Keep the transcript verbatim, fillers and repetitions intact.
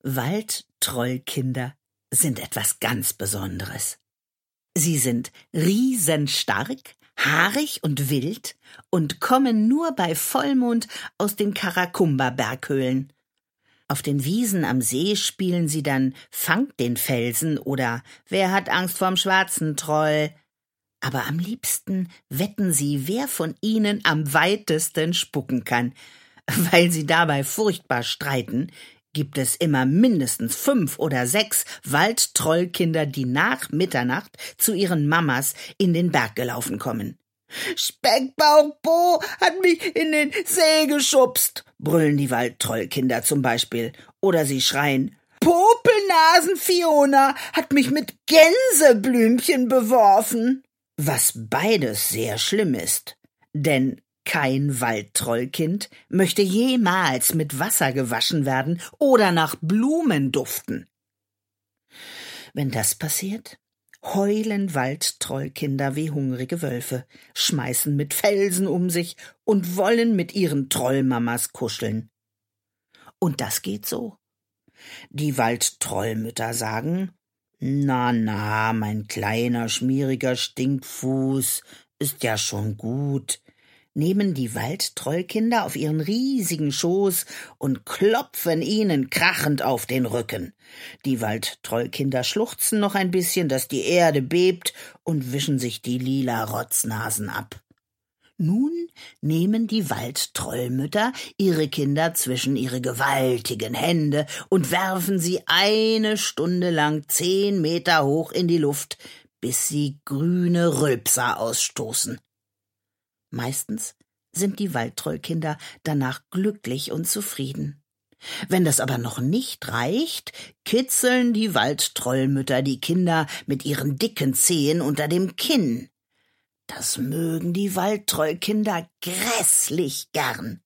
Waldtrollkinder sind etwas ganz Besonderes. Sie sind riesenstark, haarig und wild und kommen nur bei Vollmond aus den Karakumba-Berghöhlen. Auf den Wiesen am See spielen sie dann Fangt den Felsen oder Wer hat Angst vorm schwarzen Troll? Aber am liebsten wetten sie, wer von ihnen am weitesten spucken kann. Weil sie dabei furchtbar streiten, gibt es immer mindestens fünf oder sechs Waldtrollkinder, die nach Mitternacht zu ihren Mamas in den Berg gelaufen kommen. »Speckbauch Bo hat mich in den See geschubst«, brüllen die Waldtrollkinder zum Beispiel. Oder sie schreien, »Popelnasen Fiona hat mich mit Gänseblümchen beworfen«, was beides sehr schlimm ist, denn kein Waldtrollkind möchte jemals mit Wasser gewaschen werden oder nach Blumen duften. Wenn das passiert, heulen Waldtrollkinder wie hungrige Wölfe, schmeißen mit Felsen um sich und wollen mit ihren Trollmamas kuscheln. Und das geht so. Die Waldtrollmütter sagen, »Na, na, mein kleiner, schmieriger Stinkfuß, ist ja schon gut«, nehmen die Waldtrollkinder auf ihren riesigen Schoß und klopfen ihnen krachend auf den Rücken. Die Waldtrollkinder schluchzen noch ein bisschen, dass die Erde bebt, und wischen sich die lila Rotznasen ab. Nun nehmen die Waldtrollmütter ihre Kinder zwischen ihre gewaltigen Hände und werfen sie eine Stunde lang zehn Meter hoch in die Luft, bis sie grüne Rülpser ausstoßen. Meistens sind die Waldtrollkinder danach glücklich und zufrieden. Wenn das aber noch nicht reicht, kitzeln die Waldtrollmütter die Kinder mit ihren dicken Zehen unter dem Kinn. Das mögen die Waldtrollkinder grässlich gern.